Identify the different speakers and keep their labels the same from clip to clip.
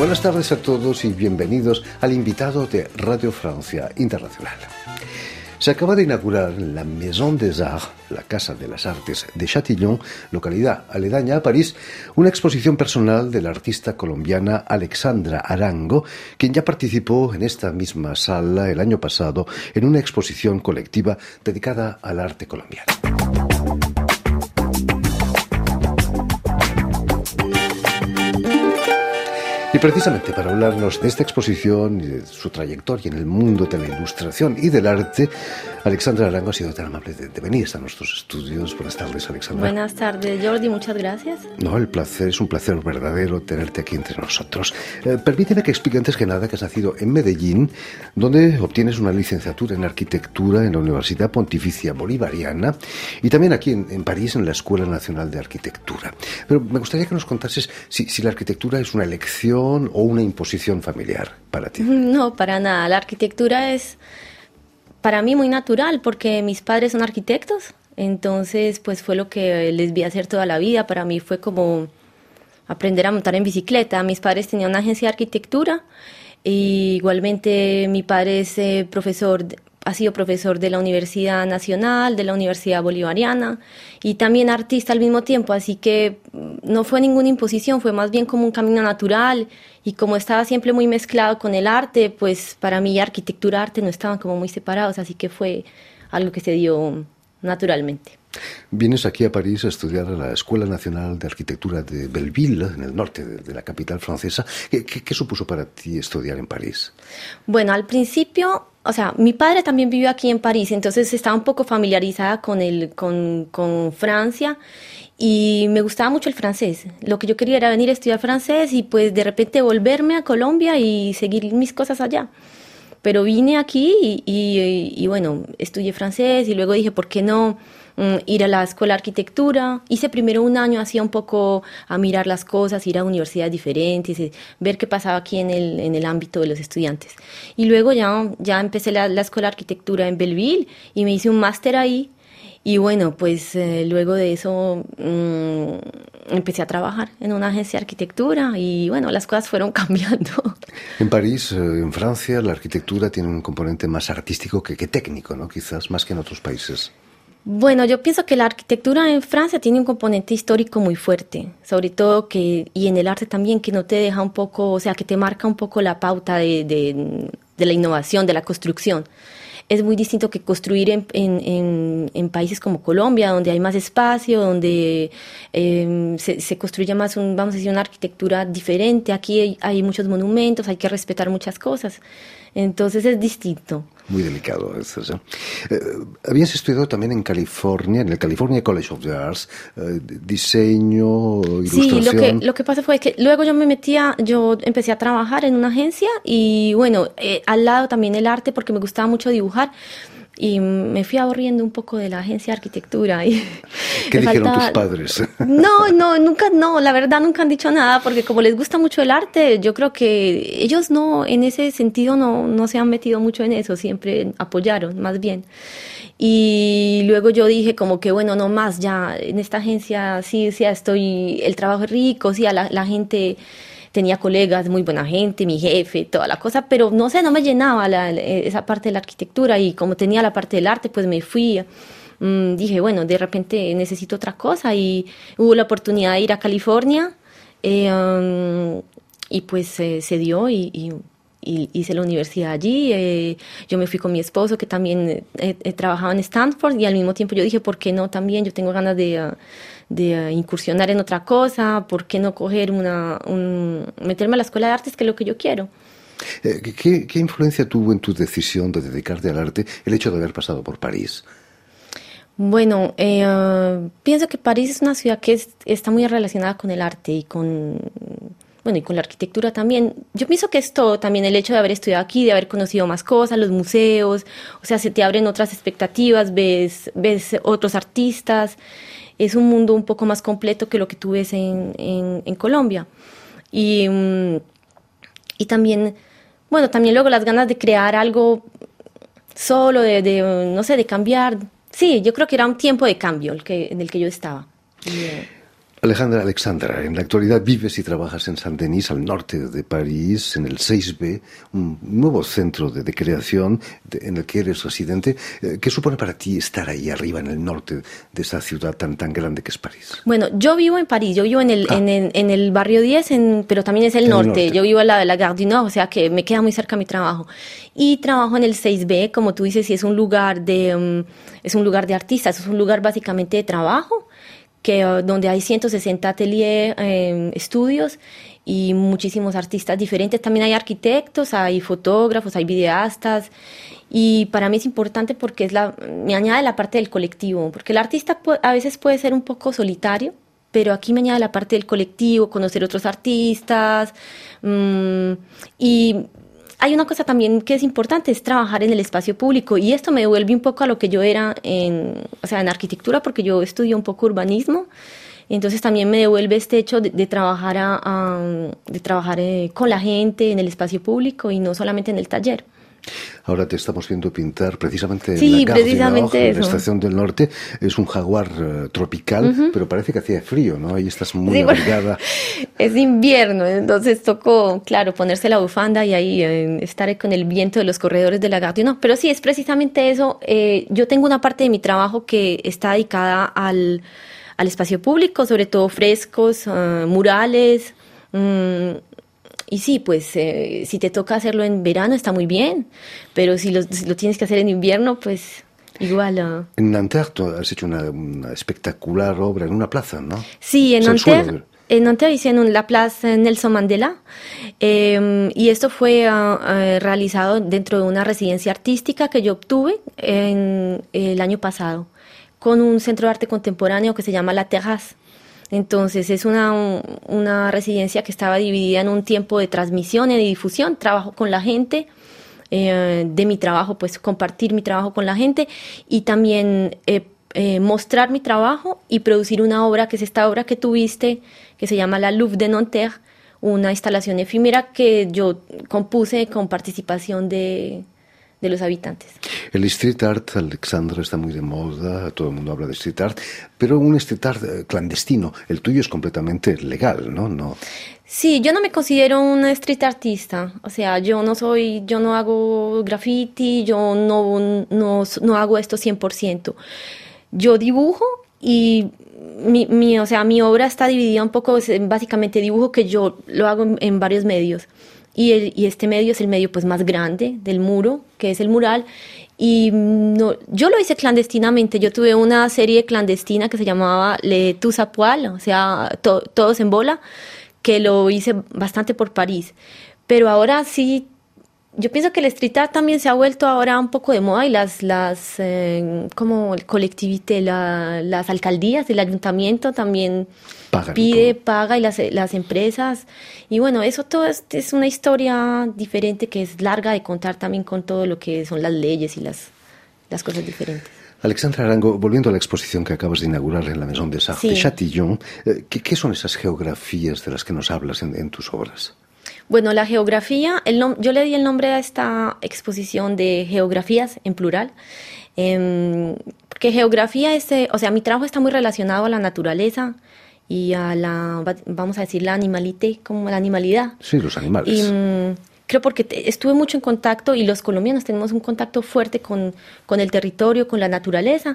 Speaker 1: Buenas tardes a todos y bienvenidos al invitado de Radio Francia Internacional. Se acaba de inaugurar en la Maison des Arts, la Casa de las Artes de Châtillon, localidad aledaña a París, una exposición personal de la artista colombiana Alexandra Arango, quien ya participó en esta misma sala el año pasado en una exposición colectiva dedicada al arte colombiano. Y precisamente para hablarnos de esta exposición y de su trayectoria en el mundo de la ilustración y del arte, Alexandra Arango ha sido tan amable de venir a nuestros estudios. Buenas tardes, Alexandra.
Speaker 2: Buenas tardes, Jordi, muchas gracias.
Speaker 1: No, el placer, es un placer verdadero tenerte aquí entre nosotros. Permíteme que explique antes que nada que has nacido en Medellín, donde obtienes una licenciatura en arquitectura en la Universidad Pontificia Bolivariana y también aquí en París, en la Escuela Nacional de Arquitectura. Pero me gustaría que nos contases si la arquitectura es una elección o una imposición familiar para ti.
Speaker 2: No, para nada. La arquitectura es para mí muy natural porque mis padres son arquitectos, entonces pues fue lo que les vi hacer toda la vida. Para mí fue como aprender a montar en bicicleta. Mis padres tenían una agencia de arquitectura y igualmente mi padre es ha sido profesor de la Universidad Nacional, de la Universidad Bolivariana y también artista al mismo tiempo, así que no fue ninguna imposición, fue más bien como un camino natural y como estaba siempre muy mezclado con el arte, pues para mí arquitectura y arte no estaban como muy separados, así que fue algo que se dio naturalmente.
Speaker 1: Vienes aquí a París a estudiar a la Escuela Nacional de Arquitectura de Belleville, en el norte de la capital francesa. ¿Qué supuso para ti estudiar en París?
Speaker 2: Bueno, al principio, o sea, mi padre también vivió aquí en París, entonces estaba un poco familiarizada con Francia y me gustaba mucho el francés. Lo que yo quería era venir a estudiar francés y pues de repente volverme a Colombia y seguir mis cosas allá. Pero vine aquí y bueno, estudié francés y luego dije, ¿por qué no ir a la escuela de arquitectura? Hice primero un año, hacía un poco a mirar las cosas, ir a universidades diferentes, ver qué pasaba aquí en el ámbito de los estudiantes. Y luego ya empecé la escuela de arquitectura en Belleville y me hice un máster ahí. Y bueno, pues luego de eso empecé a trabajar en una agencia de arquitectura y bueno, las cosas fueron cambiando.
Speaker 1: En París, en Francia, la arquitectura tiene un componente más artístico que técnico, ¿no? Quizás más que en otros países.
Speaker 2: Bueno, yo pienso que la arquitectura en Francia tiene un componente histórico muy fuerte, sobre todo y en el arte también, que no te deja un poco, o sea, que te marca un poco la pauta de la innovación, de la construcción. Es muy distinto que construir en países como Colombia, donde hay más espacio, donde se construye más, vamos a decir, una arquitectura diferente. Aquí hay muchos monumentos, hay que respetar muchas cosas. Entonces es distinto.
Speaker 1: Muy delicado eso, ¿sí? Habías estudiado también en California, en el California College of the Arts, diseño, ilustración.
Speaker 2: Sí, lo que pasa fue que luego yo empecé a trabajar en una agencia y bueno, al lado también el arte porque me gustaba mucho dibujar. Y me fui aburriendo un poco de la agencia de arquitectura. Y
Speaker 1: ¿Qué dijeron tus padres?
Speaker 2: No, la verdad nunca han dicho nada, porque como les gusta mucho el arte, yo creo que ellos en ese sentido no se han metido mucho en eso, siempre apoyaron, más bien. Y luego yo dije como que bueno, no más, ya en esta agencia sí, el trabajo es rico, sí, la gente... Tenía colegas, muy buena gente, mi jefe, toda la cosa, pero no sé, no me llenaba esa parte de la arquitectura y como tenía la parte del arte, pues me fui. Dije, bueno, de repente necesito otra cosa y hubo la oportunidad de ir a California y pues se dio y hice la universidad allí. Yo me fui con mi esposo que también trabajaba en Stanford y al mismo tiempo yo dije, ¿por qué no también? Yo tengo ganas de incursionar en otra cosa, ¿por qué no meterme a la escuela de artes, que es lo que yo quiero?
Speaker 1: ¿Qué influencia tuvo en tu decisión de dedicarte al arte el hecho de haber pasado por París?
Speaker 2: Bueno, pienso que París es una ciudad que está muy relacionada con el arte y con la arquitectura también. Yo pienso que es todo también el hecho de haber estudiado aquí, de haber conocido más cosas, los museos, o sea, se te abren otras expectativas, ves otros artistas. Es un mundo un poco más completo que lo que tú ves en Colombia. Y también, bueno, también luego las ganas de crear algo solo, no sé, de cambiar. Sí, yo creo que era un tiempo de cambio en el que yo estaba.
Speaker 1: Alexandra, en la actualidad vives y trabajas en Saint-Denis, al norte de París, en el 6B, un nuevo centro de creación en el que eres residente. ¿Qué supone para ti estar ahí arriba, en el norte de esa ciudad tan grande que es París?
Speaker 2: Bueno, yo vivo en París, yo vivo en el barrio 10, pero también es el norte. Yo vivo al lado de la Gare du Nord, o sea que me queda muy cerca mi trabajo. Y trabajo en el 6B, como tú dices, y es un lugar de artistas, es un lugar básicamente de trabajo, donde hay 160 ateliers, estudios y muchísimos artistas diferentes. También hay arquitectos, hay fotógrafos, hay videastas. Y para mí es importante porque me añade la parte del colectivo, porque el artista a veces puede ser un poco solitario, pero aquí me añade la parte del colectivo, conocer otros artistas. Y hay una cosa también que es importante, es trabajar en el espacio público, y esto me devuelve un poco a lo que yo era en arquitectura, porque yo estudié un poco urbanismo. Entonces también me devuelve este hecho de trabajar con la gente en el espacio público y no solamente en el taller.
Speaker 1: Ahora te estamos viendo pintar precisamente
Speaker 2: sí,
Speaker 1: en la Gare du
Speaker 2: Nord,
Speaker 1: en la estación del norte. Es un jaguar tropical, pero parece que hacía frío, ¿no? Ahí estás muy abrigada.
Speaker 2: Es invierno, entonces tocó, claro, ponerse la bufanda y ahí estar con el viento de los corredores de la Gare du Nord. Pero sí, es precisamente eso. Yo tengo una parte de mi trabajo que está dedicada al espacio público, sobre todo frescos, murales. Y sí, pues si te toca hacerlo en verano está muy bien, pero si lo tienes que hacer en invierno, pues igual.
Speaker 1: En Nanterre has hecho una espectacular obra en una plaza, ¿no?
Speaker 2: Sí, en Nanterre hice en la plaza Nelson Mandela, y esto fue realizado dentro de una residencia artística que yo obtuve el año pasado con un centro de arte contemporáneo que se llama La Terrasse. Entonces es una residencia que estaba dividida en un tiempo de transmisión y de difusión, trabajo con la gente, de mi trabajo, pues compartir mi trabajo con la gente y también mostrar mi trabajo y producir una obra, que es esta obra que tuviste, que se llama La Louve de Nanterre, una instalación efímera que yo compuse con participación de los habitantes.
Speaker 1: El street art, Alexandra, está muy de moda, todo el mundo habla de street art, pero un street art clandestino. El tuyo es completamente legal, ¿no?
Speaker 2: Sí, yo no me considero una street artista, o sea, yo no hago graffiti, yo no hago esto 100%. Yo dibujo y mi obra está dividida un poco, básicamente dibujo que yo lo hago en varios medios. Y este medio es el medio pues más grande del muro, que es el mural, y yo lo hice clandestinamente. Yo tuve una serie clandestina que se llamaba Les Tous à Poil, o sea, todos en bola, que lo hice bastante por París. Pero ahora sí, yo pienso que el street art también se ha vuelto ahora un poco de moda, y como el colectivité, las alcaldías, el ayuntamiento también paga, y las empresas. Y bueno, eso todo es una historia diferente que es larga de contar también, con todo lo que son las leyes y las cosas diferentes.
Speaker 1: Alexandra Arango, volviendo a la exposición que acabas de inaugurar en la Maison des Arts de Châtillon, ¿qué son esas geografías de las que nos hablas en tus obras?
Speaker 2: Bueno, la geografía, yo le di el nombre a esta exposición de geografías en plural, porque geografía mi trabajo está muy relacionado a la naturaleza y vamos a decir, la animalité, como la animalidad.
Speaker 1: Sí, los animales.
Speaker 2: Y creo porque estuve mucho en contacto, y los colombianos tenemos un contacto fuerte con el territorio, con la naturaleza,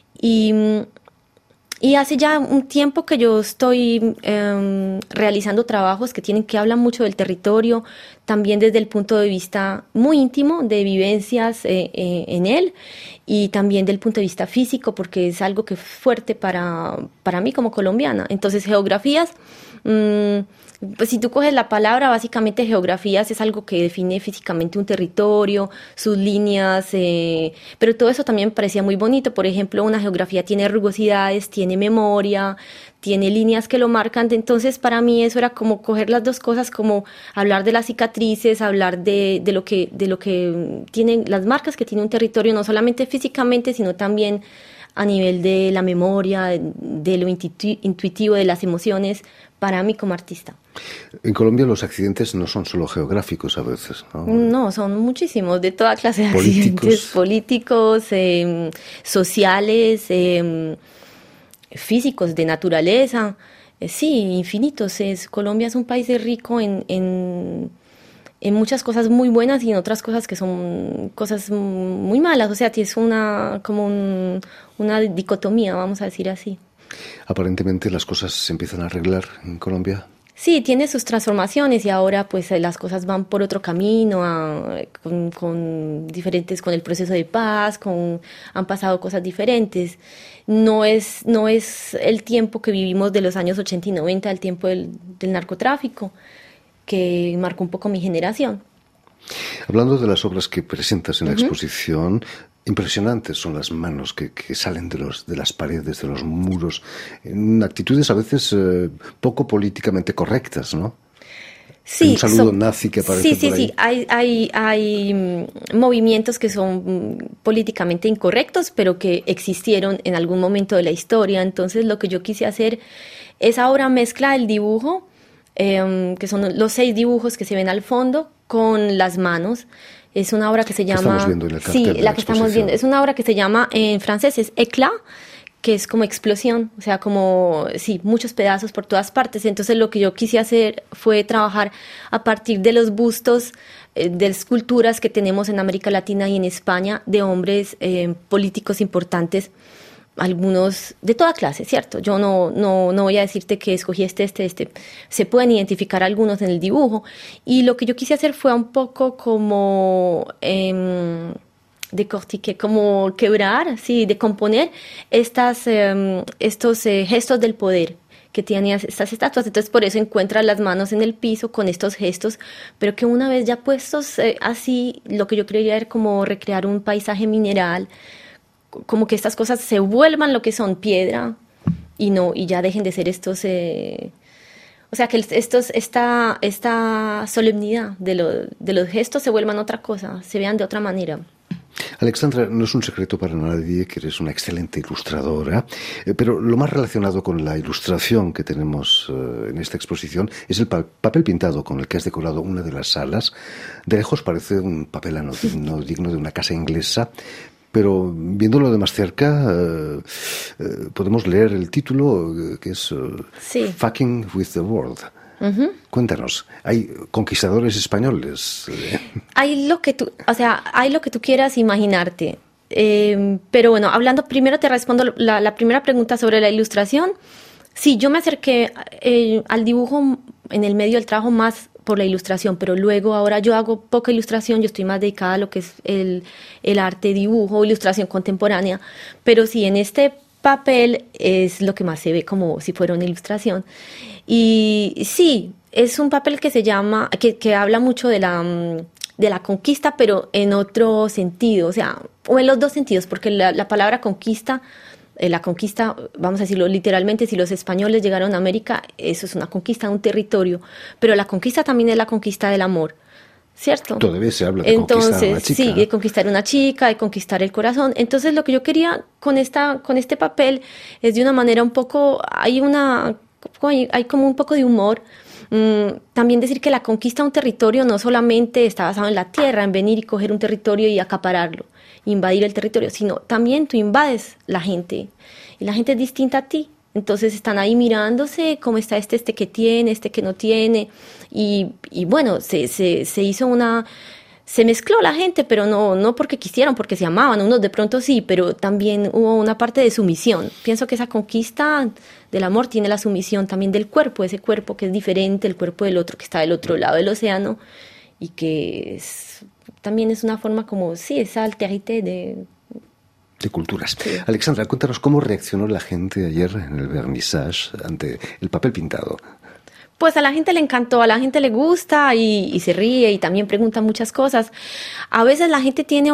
Speaker 2: y hace ya un tiempo que yo estoy realizando trabajos que hablan mucho del territorio, también desde el punto de vista muy íntimo, de vivencias en él, y también del punto de vista físico, porque es algo que es fuerte para mí como colombiana. Entonces, geografías, pues si tú coges la palabra, básicamente geografías es algo que define físicamente un territorio, sus líneas, pero todo eso también me parecía muy bonito. Por ejemplo, una geografía tiene rugosidades, tiene memoria, tiene líneas que lo marcan. Entonces, para mí eso era como coger las dos cosas, como hablar de las cicatrices, hablar de lo que tienen las marcas que tiene un territorio, no solamente físicamente, sino también a nivel de la memoria, de lo intuitivo, de las emociones, para mí como artista.
Speaker 1: En Colombia los accidentes no son solo geográficos a veces, ¿no?
Speaker 2: No, son muchísimos, de toda clase de accidentes. Políticos, sociales, físicos, de naturaleza. Sí, infinitos. Colombia es un país rico en muchas cosas muy buenas y en otras cosas que son cosas muy malas. O sea, es una dicotomía, vamos a decir así.
Speaker 1: Aparentemente las cosas se empiezan a arreglar en Colombia.
Speaker 2: Sí, tiene sus transformaciones y ahora pues las cosas van por otro camino, con el proceso de paz, han pasado cosas diferentes. No es el tiempo que vivimos de los años 80 y 90, el tiempo del narcotráfico, que marcó un poco mi generación.
Speaker 1: Hablando de las obras que presentas en la exposición, impresionantes son las manos que salen de las paredes, de los muros, en actitudes a veces poco políticamente correctas, ¿no?
Speaker 2: Sí,
Speaker 1: un saludo nazi que aparece
Speaker 2: sí,
Speaker 1: por ahí.
Speaker 2: sí, hay movimientos que son políticamente incorrectos, pero que existieron en algún momento de la historia. Entonces, lo que yo quise hacer es ahora mezcla el dibujo, que son los 6 dibujos que se ven al fondo, con las manos. Es una obra que se llama...
Speaker 1: Estamos viendo en el cartel
Speaker 2: sí,
Speaker 1: de
Speaker 2: la que estamos viendo. Es una obra que se llama, en francés es éclat, que es como explosión, o sea, como, sí, muchos pedazos por todas partes. Entonces lo que yo quise hacer fue trabajar a partir de los bustos, de esculturas que tenemos en América Latina y en España, de hombres políticos importantes, algunos de toda clase, ¿cierto? Yo no voy a decirte que escogí este. Se pueden identificar algunos en el dibujo. Y lo que yo quise hacer fue un poco como decortiquer, como quebrar, sí, decomponer estos gestos del poder que tienen estas estatuas. Entonces, por eso encuentras las manos en el piso con estos gestos, pero que una vez ya puestos así, lo que yo creía era como recrear un paisaje mineral, como que estas cosas se vuelvan lo que son, piedra, y ya dejen de ser estos, o sea, que esta solemnidad de los gestos se vuelvan otra cosa, se vean de otra manera.
Speaker 1: Alexandra, no es un secreto para nadie que eres una excelente ilustradora, pero lo más relacionado con la ilustración que tenemos en esta exposición es el papel pintado con el que has decorado una de las salas. De lejos parece un papel anodino, digno de una casa inglesa, pero viéndolo de más cerca podemos leer el título que es
Speaker 2: sí.
Speaker 1: Fucking with the World. Cuéntanos, ¿hay conquistadores españoles?
Speaker 2: Hay lo que tú quieras imaginarte. Pero bueno, hablando primero te respondo la primera pregunta sobre la ilustración. Sí, yo me acerqué al dibujo en el medio del trabajo más por la ilustración, pero luego ahora yo hago poca ilustración, yo estoy más dedicada a lo que es el arte, dibujo, ilustración contemporánea, pero sí, en este papel es lo que más se ve como si fuera una ilustración. Y sí, es un papel que se llama, que habla mucho de la conquista, pero en otro sentido, o sea, o en los dos sentidos, porque la palabra conquista, la conquista, vamos a decirlo literalmente, si los españoles llegaron a América, eso es una conquista de un territorio, pero la conquista también es la conquista del amor, ¿cierto?
Speaker 1: Todavía se habla de conquistar a una chica.
Speaker 2: Sí, de conquistar una chica, de conquistar el corazón. Entonces, lo que yo quería con este papel es de una manera un poco, hay como un poco de humor. También decir que la conquista de un territorio no solamente está basado en la tierra, en venir y coger un territorio y acapararlo, invadir el territorio, sino también tú invades la gente y la gente es distinta a ti. Entonces están ahí mirándose cómo está este que tiene, este que no tiene, y bueno, se hizo se mezcló la gente, pero no porque quisieron, porque se amaban, unos de pronto sí, pero también hubo una parte de sumisión. Pienso que esa conquista del amor tiene la sumisión también del cuerpo, ese cuerpo que es diferente, el cuerpo del otro que está del otro lado del océano, y que también es una forma como, sí, esa alterité de
Speaker 1: culturas.
Speaker 2: Sí.
Speaker 1: Alexandra, cuéntanos cómo reaccionó la gente ayer en el vernissage ante el papel pintado.
Speaker 2: Pues a la gente le encantó, a la gente le gusta y se ríe y también pregunta muchas cosas. A veces la gente tiene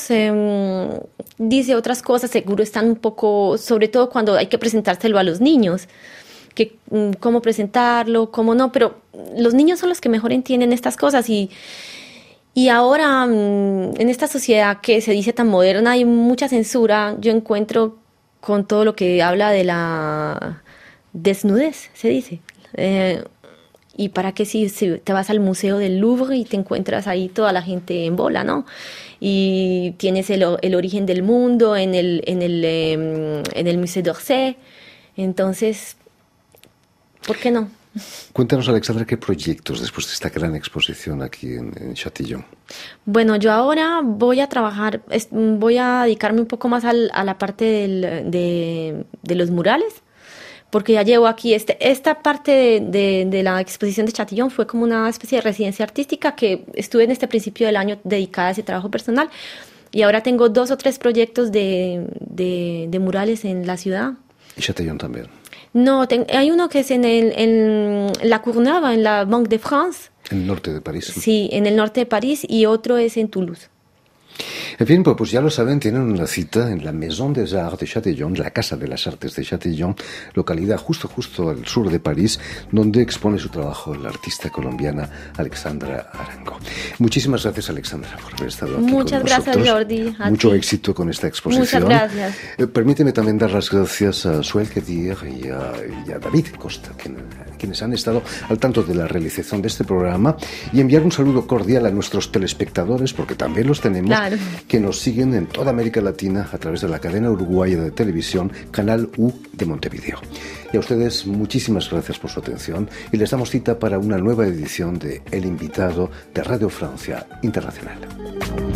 Speaker 2: dice otras cosas, seguro están un poco, sobre todo cuando hay que presentárselo a los niños, que cómo presentarlo, cómo no, pero los niños son los que mejor entienden estas cosas y ahora en esta sociedad que se dice tan moderna hay mucha censura, yo encuentro con todo lo que habla de la desnudez, se dice. Y para qué si te vas al Museo del Louvre y te encuentras ahí toda la gente en bola, ¿no? Y tienes el origen del mundo en el Musée d'Orsay. Entonces, ¿Por qué no?
Speaker 1: Cuéntanos, Alexandra, ¿qué proyectos después de esta gran exposición aquí en Chatillon?
Speaker 2: Bueno, yo ahora voy a trabajar, voy a dedicarme un poco más a la parte de los murales, porque ya llevo aquí esta parte de la exposición de Chatillon fue como una especie de residencia artística que estuve en este principio del año dedicada a ese trabajo personal, y ahora tengo 2 o 3 proyectos de murales en la ciudad.
Speaker 1: ¿Y Chatillon también?
Speaker 2: No, hay uno que es en La Courneuve, en la Banque de France.
Speaker 1: En el norte de París.
Speaker 2: Sí, en el norte de París, y otro es en Toulouse.
Speaker 1: En fin, pues ya lo saben, tienen una cita en la Maison des Arts de Chatillon, la Casa de las Artes de Chatillon, localidad justo al sur de París, donde expone su trabajo la artista colombiana Alexandra Arango. Muchísimas gracias, Alexandra, por haber estado aquí
Speaker 2: Muchas
Speaker 1: con nosotros.
Speaker 2: gracias, Jordi.
Speaker 1: Mucho éxito con esta exposición.
Speaker 2: Muchas gracias.
Speaker 1: Permíteme también dar las gracias a Suel Kedir y a David Costa, quienes han estado al tanto de la realización de este programa, y enviar un saludo cordial a nuestros telespectadores, porque también los tenemos,
Speaker 2: claro,
Speaker 1: que nos siguen en toda América Latina a través de la cadena uruguaya de televisión Canal U de Montevideo. Y a ustedes muchísimas gracias por su atención y les damos cita para una nueva edición de El Invitado de Radio Francia Internacional.